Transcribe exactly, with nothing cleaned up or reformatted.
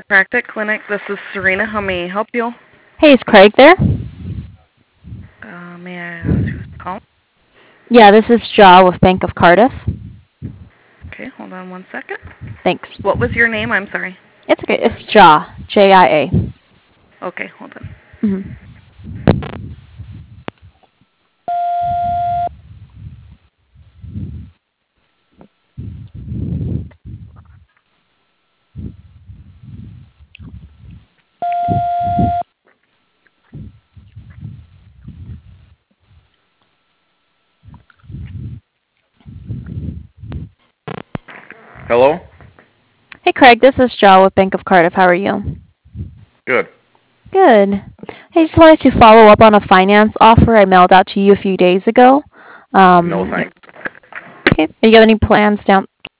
Chiropractic Clinic. This is Serena. How may I help you? Hey, is Craig there? Uh, may I ask who's calling? Yeah, this is Jaw with Bank of Cardiff. Okay, hold on one second. Thanks. What was your name? I'm sorry. It's okay. It's Jaw. J I A. Okay, hold on. Mm-hmm. Hello? Hey, Craig. This is Jaw with Bank of Cardiff. How are you? Good. Good. Hey, just wanted to follow up on a finance offer I mailed out to you a few days ago. No Um, thanks. okay. Do you have any plans down